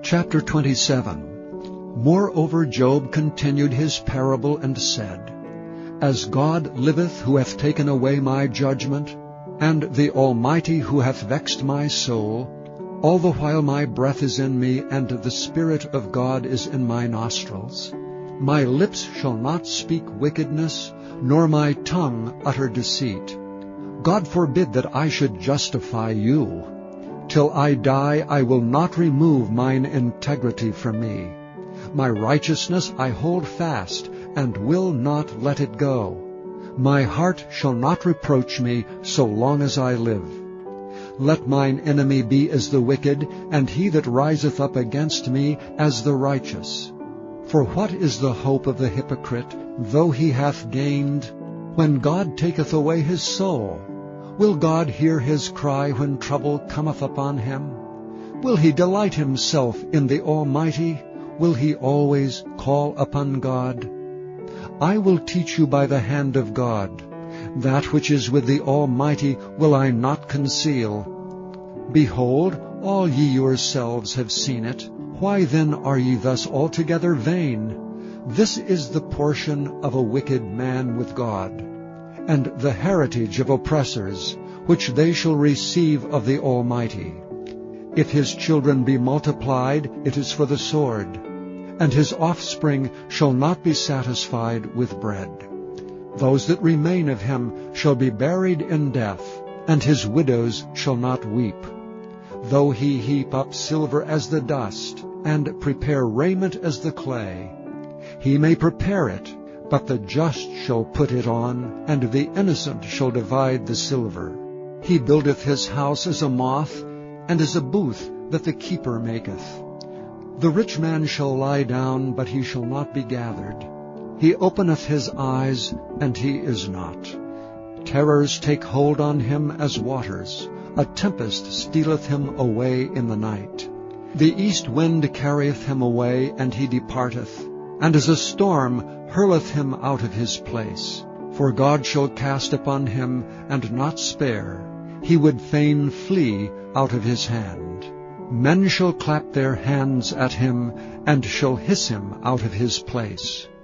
Chapter 27. Moreover Job continued his parable and said, As God liveth, who hath taken away my judgment, and the Almighty who hath vexed my soul, all the while my breath is in me, and the Spirit of God is in my nostrils. My lips shall not speak wickedness, nor my tongue utter deceit. God forbid that I should justify you. Till I die I will not remove mine integrity from me. My righteousness I hold fast, and will not let it go. My heart shall not reproach me so long as I live. Let mine enemy be as the wicked, and he that riseth up against me as the righteous. For what is the hope of the hypocrite, though he hath gained, when God taketh away his soul? Will God hear his cry when trouble cometh upon him? Will he delight himself in the Almighty? Will he always call upon God? I will teach you by the hand of God. That which is with the Almighty will I not conceal. Behold, all ye yourselves have seen it. Why then are ye thus altogether vain? This is the portion of a wicked man with God, and the heritage of oppressors, which they shall receive of the Almighty. If his children be multiplied, it is for the sword, and his offspring shall not be satisfied with bread. Those that remain of him shall be buried in death, and his widows shall not weep. Though he heap up silver as the dust, and prepare raiment as the clay, he may prepare it, but the just shall put it on, and the innocent shall divide the silver. He buildeth his house as a moth, and as a booth that the keeper maketh. The rich man shall lie down, but he shall not be gathered. He openeth his eyes, and he is not. Terrors take hold on him as waters. A tempest stealeth him away in the night. The east wind carrieth him away, and he departeth, and as a storm hurleth him out of his place. For God shall cast upon him, and not spare. He would fain flee out of his hand. Men shall clap their hands at him, and shall hiss him out of his place.